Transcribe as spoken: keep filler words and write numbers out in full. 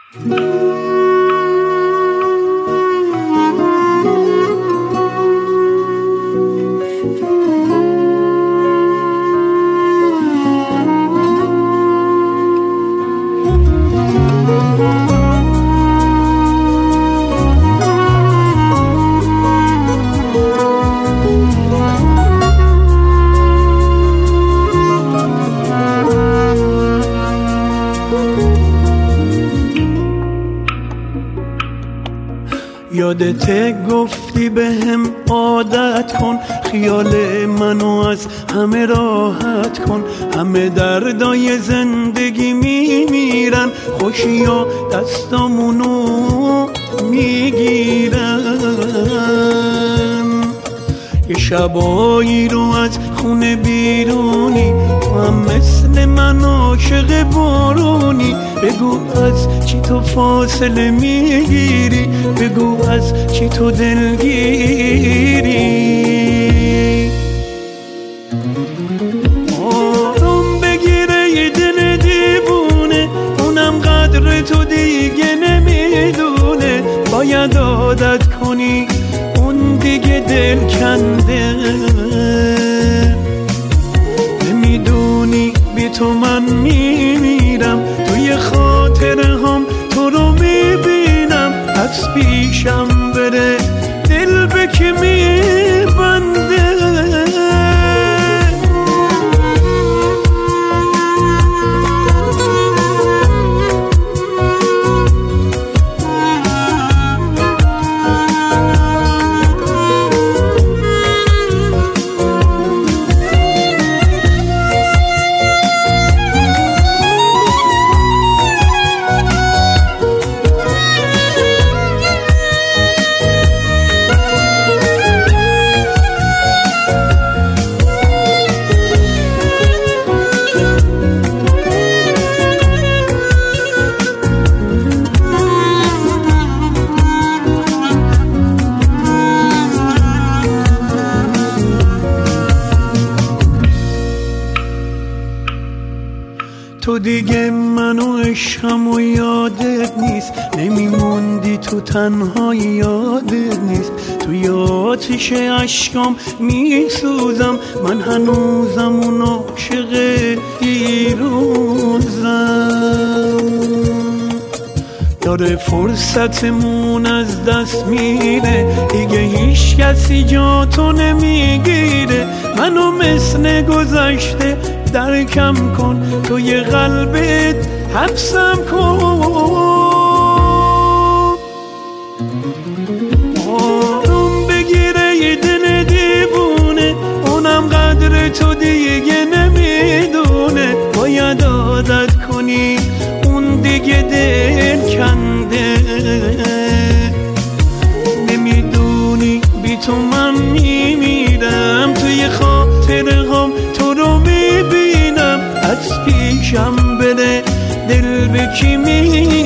یادت گفتی به هم عادت کن، خیال منو از همه راحت کن. همه دردای زندگی میمیرن، خوشیا دستامونو میگیرن. یه شبایی رو از خونه بیرونی، تو هم مثل من عاشق بارونی. بگو از چی تو فاصله میگیری، بگو از چی تو دلگیری. آرام بگیره یه دل دیوونه، اونم قدر تو دیگه نمیدونه. باید عادت کنی اون دیگه دل کنده. نمیدونی بی تو من میمیرم، توی خاطره هم تو رو میبینم. از پیشم بره دل به که میبنده. تو دیگه منو عشقم و یادت نیست، نمیموندی تو تنها یادت نیست. توی آتش عشقام میسوزم، من هنوزم اون عاشق دیروزم. داره فرصتمون از دست میره، دیگه هیچ کسی جا تو نمیگیره. منو مثل گذشته درکم کن، توی قلبت حبسم کن. آروم بگیره یه دل دیوونه، اونم قدر تو دیگه نمیدونه. باید عادت کنی اون دیگه دل کنده. نمیدونی بی تو من میمیرم، توی خاطره هم تو رو میبینم. از پیشم بره دل به کی می